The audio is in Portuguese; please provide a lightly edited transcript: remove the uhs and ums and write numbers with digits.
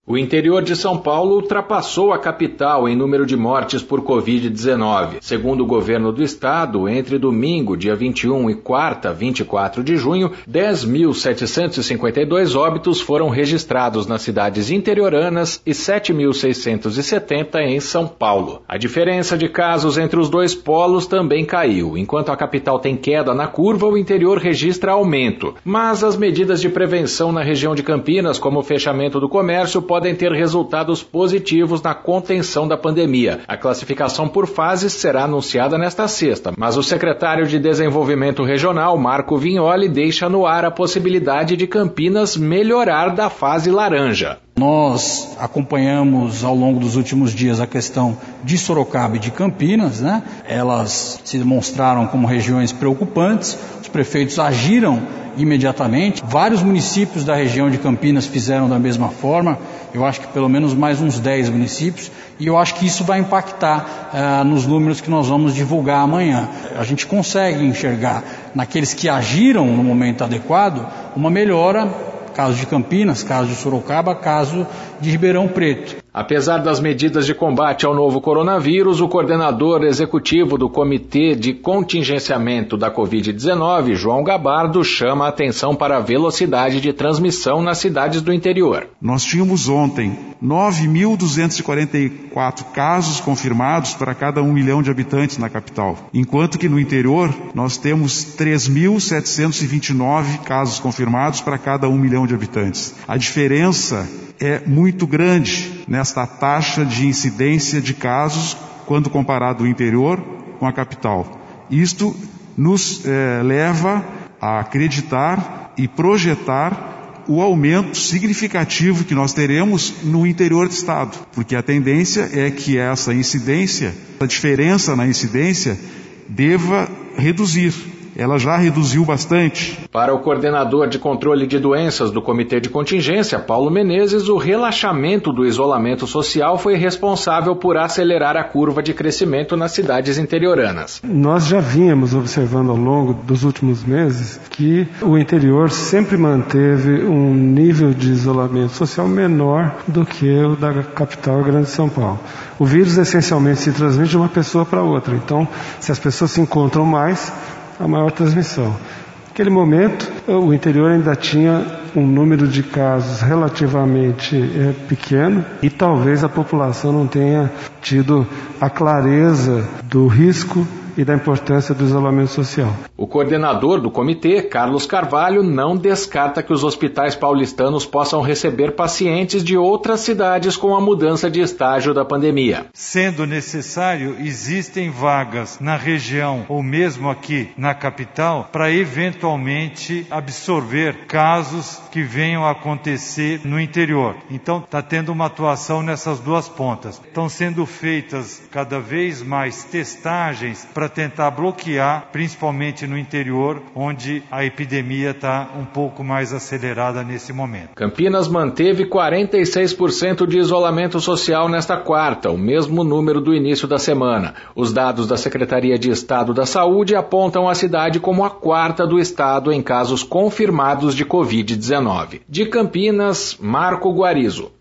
O interior de São Paulo ultrapassou a capital em número de mortes por Covid-19. Segundo o governo do estado, entre domingo, dia 21 e quarta, 24 de junho, 10.752 óbitos foram registrados nas cidades interioranas e 7.670 em São Paulo. A diferença de casos entre os dois polos também caiu. Enquanto a capital tem queda na curva, o interior registra aumento. Mas as medidas de prevenção na região de Campinas, como o fechamento do comércio, podem ter resultados positivos na contenção da pandemia. A classificação por fases será anunciada nesta sexta, mas o secretário de Desenvolvimento Regional, Marco Vignoli, deixa no ar a possibilidade de Campinas melhorar da fase laranja. Nós acompanhamos ao longo dos últimos dias a questão de Sorocaba e de Campinas, né? Elas se demonstraram como regiões preocupantes, os prefeitos agiram imediatamente, vários municípios da região de Campinas fizeram da mesma forma, eu acho que pelo menos mais uns 10 municípios, e eu acho que isso vai impactar nos números que nós vamos divulgar amanhã. A gente consegue enxergar naqueles que agiram no momento adequado uma melhora, caso de Campinas, caso de Sorocaba, caso de Ribeirão Preto. Apesar das medidas de combate ao novo coronavírus, o coordenador executivo do Comitê de Contingenciamento da Covid-19, João Gabardo, chama a atenção para a velocidade de transmissão nas cidades do interior. Nós tínhamos ontem 9.244 casos confirmados para cada 1 milhão de habitantes na capital, enquanto que no interior nós temos 3.729 casos confirmados para cada 1 milhão de habitantes. A diferença é muito grande nesta taxa de incidência de casos quando comparado o interior com a capital. Isto nos leva a acreditar e projetar o aumento significativo que nós teremos no interior do estado, porque a tendência é que essa incidência, a diferença na incidência, deva reduzir. Ela já reduziu bastante. Para o coordenador de controle de doenças do Comitê de Contingência, Paulo Menezes, o relaxamento do isolamento social foi responsável por acelerar a curva de crescimento nas cidades interioranas. Nós já vínhamos observando ao longo dos últimos meses que o interior sempre manteve um nível de isolamento social menor do que o da capital grande de São Paulo. O vírus essencialmente se transmite de uma pessoa para outra, então se as pessoas se encontram mais, a maior transmissão. Naquele momento, o interior ainda tinha um número de casos relativamente pequeno e talvez a população não tenha tido a clareza do risco e da importância do isolamento social. O coordenador do comitê, Carlos Carvalho, não descarta que os hospitais paulistanos possam receber pacientes de outras cidades com a mudança de estágio da pandemia. Sendo necessário, existem vagas na região ou mesmo aqui na capital para eventualmente absorver casos que venham a acontecer no interior. Então, está tendo uma atuação nessas duas pontas. Estão sendo feitas cada vez mais testagens para tentar bloquear, principalmente no interior, onde a epidemia está um pouco mais acelerada nesse momento. Campinas manteve 46% de isolamento social nesta quarta, o mesmo número do início da semana. Os dados da Secretaria de Estado da Saúde apontam a cidade como a quarta do estado em casos confirmados de Covid-19. De Campinas, Marco Guarizo.